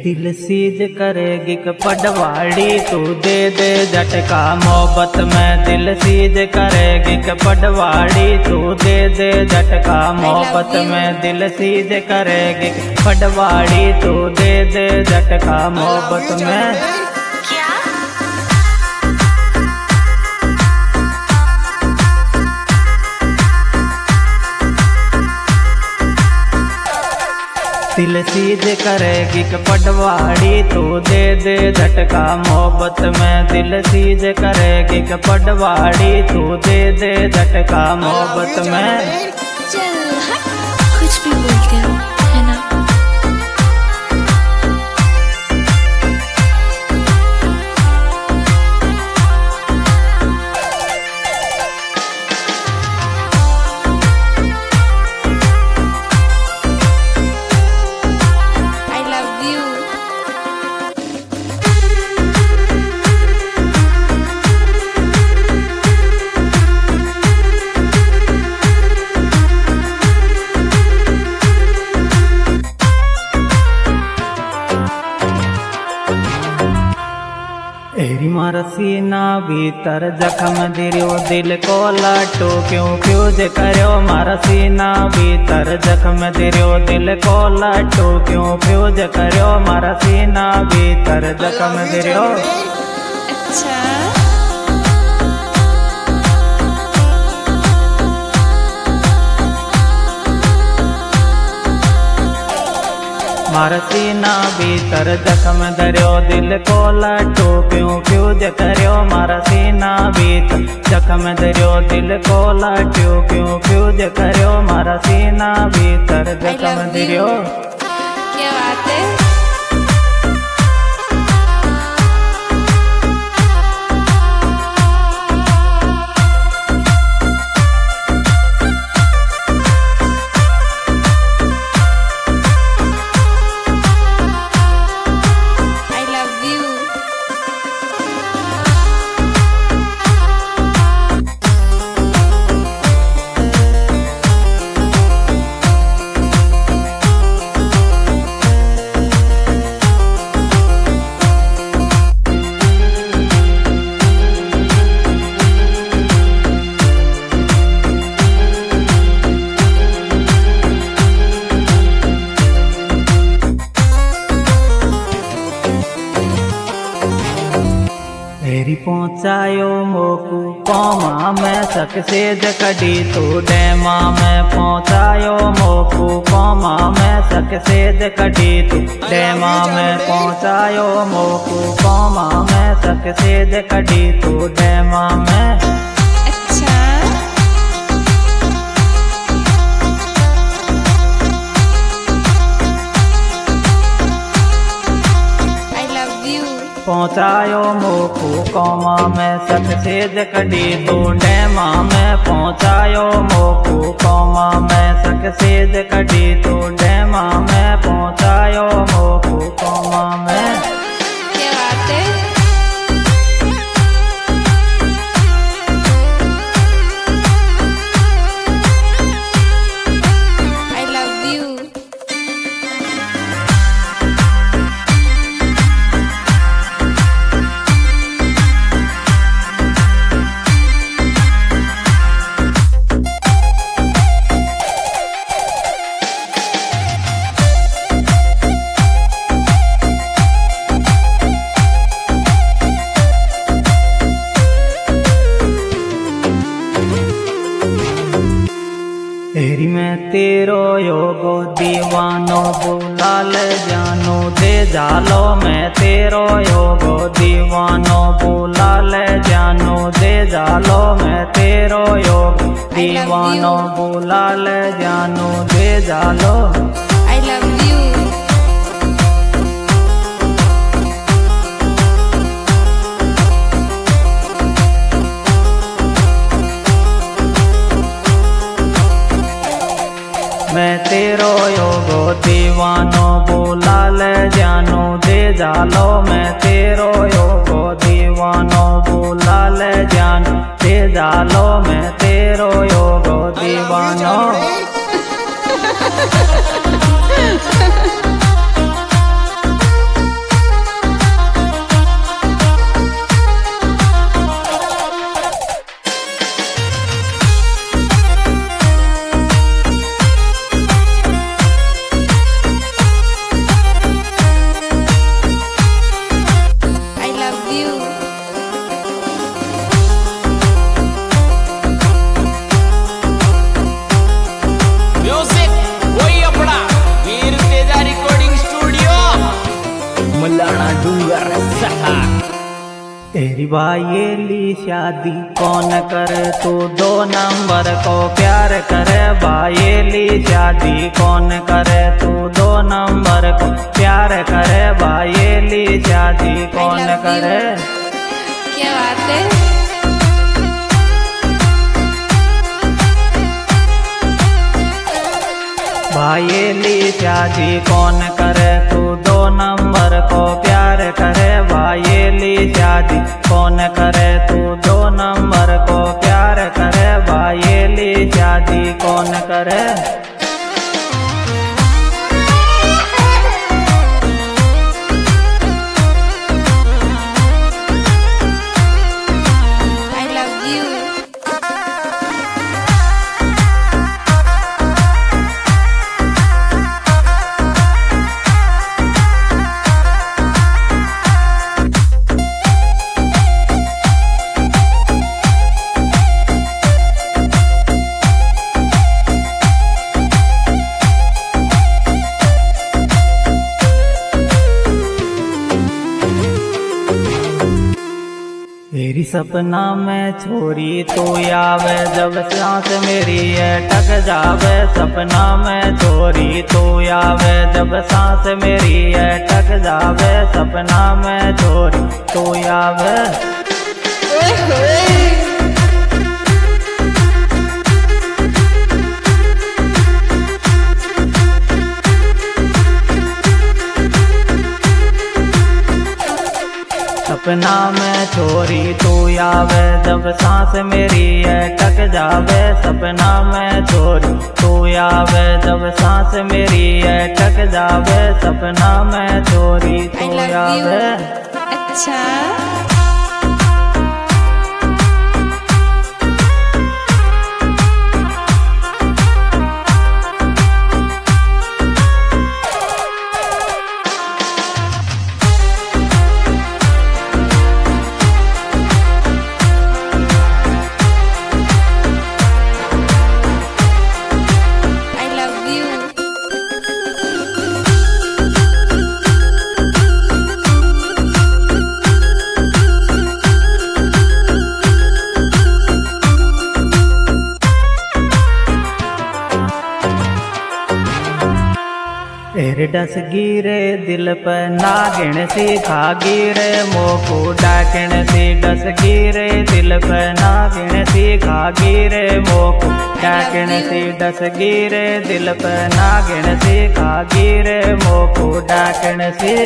दिल सीज करेगी पटवाड़ी तू दे दे झटका मोहब्बत में। दिल सीज करेगी पटवाड़ी तू दे दे झटका मोहब्बत में। दिल सीज करेगी पटवाड़ी तू दे दे झटका मोहब्बत में। दिल सीज करेगी पटवाड़ी तू दे दे झटका मोहब्बत में। दिल सीज करेगी पटवाड़ी तू दे दे झटका मोहब्बत में। चल हट, कुछ भी बोलते हो है ना। एरी मारा सीना भीतर जख्म दियो दिल को लाटो क्यों फ्यूज करो। मारा सीना भीतर जख्म दियो दिल को लाटो क्यों फ्यूज करो। मारा सीना भीतर जख्म दियो। अच्छा मारा सीना भीतर जख्म धरियो दिल को लाटो क्यों फ्यूज करो। मारा सीना भीतर जख्म धरियो दिल को लाटो क्यों फ्यूज करो। मारा सीना भीतर जख्म धरियो। क्या बात है। एरी पहुँचायो मोकू कौमा में सक्सेज कड़ी तू डैमा में। पहुँचायो मोकू कौमा में सक्सेज कड़ी तू डैमा में। पहुँचायो मोकू कौमा में सक्सेज कड़ी तू डैमा में। पहुँचायो मोकू कौमा में सक्सेज कड़ी तू डैमा में। पहुँचायो मोकू कौमा में सक्सेज कड़ी तू डैमा में। पहुँचायो मोकू कौमा में। क्या बात है। I love you। एरी मैं तेरो योगो दीवानो बुला ले जानो दे जालो। मैं तेरो योगो दीवानो बुला ले जानो दे जालो। मैं तेरो योगो दीवानो बुला ले जानो दे जालो। I love you। मैं तेरो योगो दीवानो बुला ले जानो दे जालो। मैं तेरो योगो दीवानो बुला ले जानो दे जालो। मैं तेरो योगो दीवानो। तेरी भाईली शादी कौन करे तू 2 नंबर को प्यार करे। भाईली शादी कौन करे तू 2 नंबर को प्यार करे। भाईली शादी कौन करे। क्या बात है। भाईली शादी कौन करे तू 2 नंबर को प्यार करे। भाईली शादी कौन करे तू 2 नंबर को प्यार करे। भाईली शादी कौन करे। तेरी सपना में छोरी तो आवे जब सांस मेरी अटक जावे। सपना में छोरी तो आवे जब सांस मेरी अटक जावे। सपना में छोरी तो आवे। सपना में छोरी तू आवे जब सांस मेरी अटक जावे। सपना में छोरी तू आवे जब सांस मेरी अटक जावे। सपना में छोरी तू आवे। अच्छा तेरे डस गिरे दिल पर नागिन सी खा गिरे। मोको डाकिन सी डस गिरे दिल पर नागिन सी खा गिरे। मोको डाकिन सी डस गिरे दिल पर नागिन सी खा गिरे। मोको डाकिन सी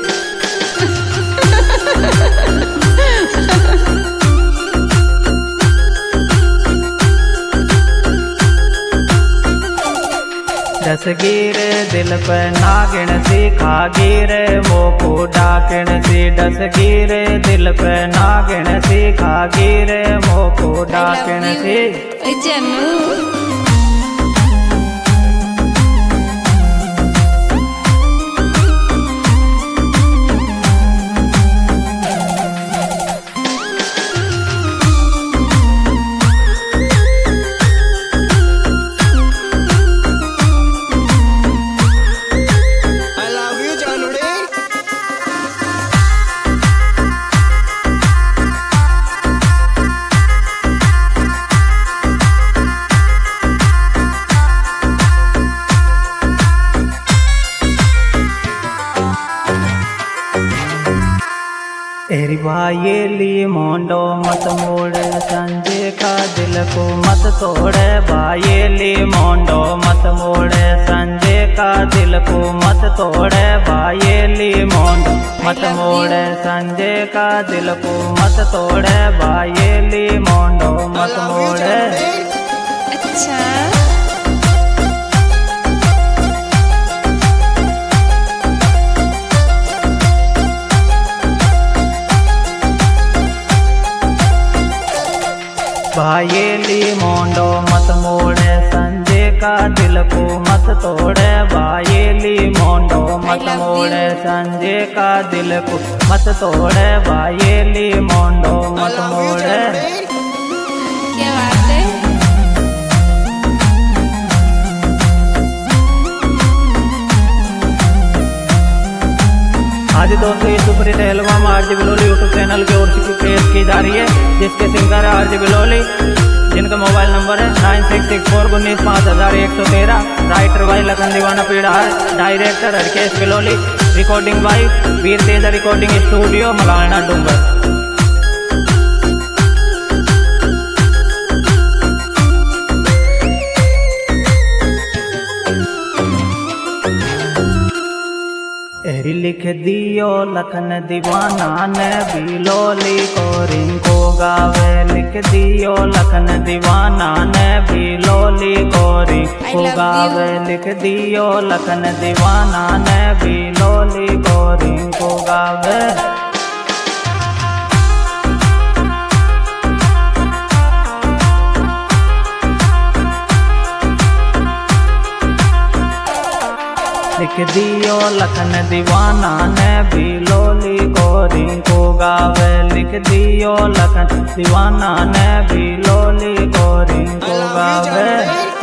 डस गिरे दिल पर नागिन सी खा गिरे। मोको डाकिन सी डस गिरे दिल पर नागिन सी खा गिरे। मोको डाकिन सी जानू तेरी भाईली मोंडो मत मोड़ संजय का दिल को मत तोड़े। भाईली मोंडो मत मोड़े संजय का दिल को मत तोड़े। भाईली मोंडो मत मोड़े संजय का दिल को मत तोड़े। भाईली मोंडो मत मोड़े। अच्छा भाईली मोंडो मत मोड़े संजय का दिल को मत तोड़े। भाईली मोंडो मत मोड़े संजय का दिल को मत तोड़े। भाईली मोंडो मत मोड़े। क्या बात है। आज दोस्तों ये super hit album R J Biloli YouTube channel की ओर से पेश की जा रही है, जिसके सिंगर है RJ बिलोली, जिनका मोबाइल नंबर है 9664195113। राइटर भाई लखन दीवाना पीड़ा है, डायरेक्टर हरकेश बिलोली, रिकॉर्डिंग भाई वीर तेजा रिकॉर्डिंग स्टूडियो मलाना डूंगर। एरी लिख दियो लखन दीवाना ने बिलोली को रिंको गावे, लिख दियो लखन दीवाना ने बिलोली को रिंको गावे, लिख दियो लखन दीवाना ने बिलोली को रिंको गावे। लिख दियो लखन दीवाना ने बिलोली को रिंको गावे, लिख दियो लखन दीवाना ने बिलोली को रिंको गावे।